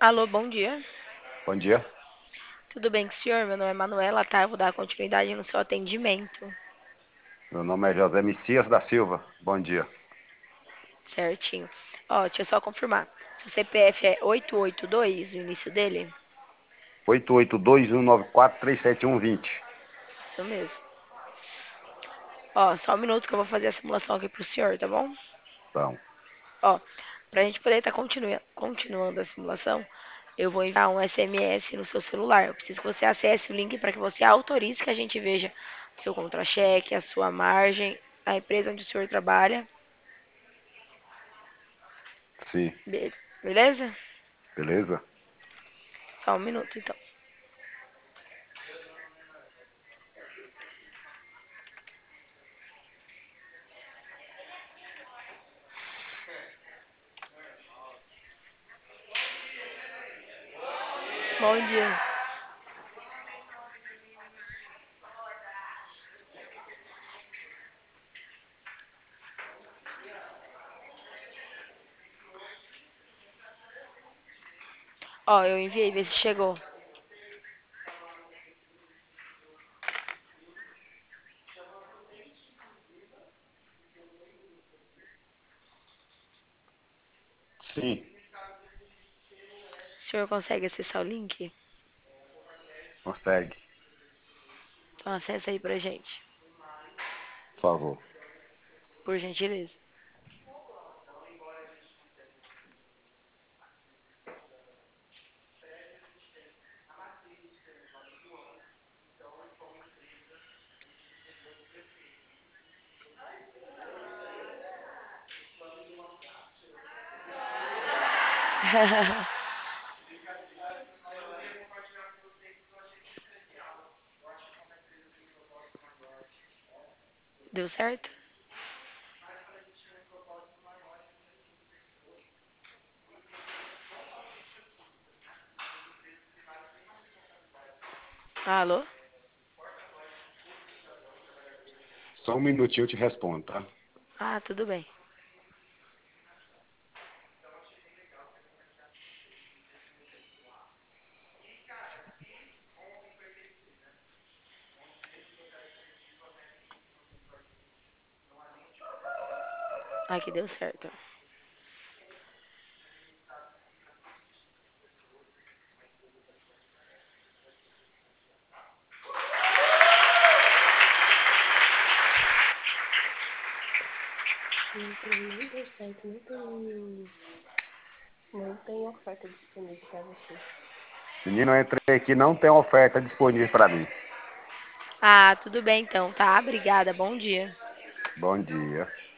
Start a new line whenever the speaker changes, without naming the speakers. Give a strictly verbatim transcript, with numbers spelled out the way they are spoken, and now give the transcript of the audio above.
Alô, bom dia.
Bom dia.
Tudo bem com o senhor? Meu nome é Manuela, tá? Eu vou dar continuidade no seu atendimento.
Meu nome é José Messias da Silva. Bom dia.
Certinho. Ó, deixa eu só confirmar. Seu C P F é oito oito dois, o início dele?
oito oito dois um nove quatro três sete um dois zero.
Isso mesmo. Ó, só um minuto que eu vou fazer a simulação aqui pro senhor, tá bom?
Então,
Ó, pra gente poder estar continua continuando a simulação, eu vou enviar um S M S no seu celular. Eu preciso que você acesse o link para que você autorize que a gente veja o seu contra-cheque, a sua margem, a empresa onde o senhor trabalha.
sim.
Be- Beleza?
Beleza?
Só um minuto, então. Bom dia. Ó, eu enviei, vê se chegou.
Sim.
O senhor consegue acessar o link?
Consegue.
Então acessa aí pra gente,
Por favor.
por gentileza. Deu certo? Alô?
Só um minutinho eu te respondo, tá?
Ah, tudo bem. Aqui deu certo.
Não tem, não deu certo, não tem, não tem oferta disponível para você.
Menino, eu entrei aqui, não tem oferta disponível para mim.
Ah, tudo bem então, tá? Obrigada, bom dia.
Bom dia.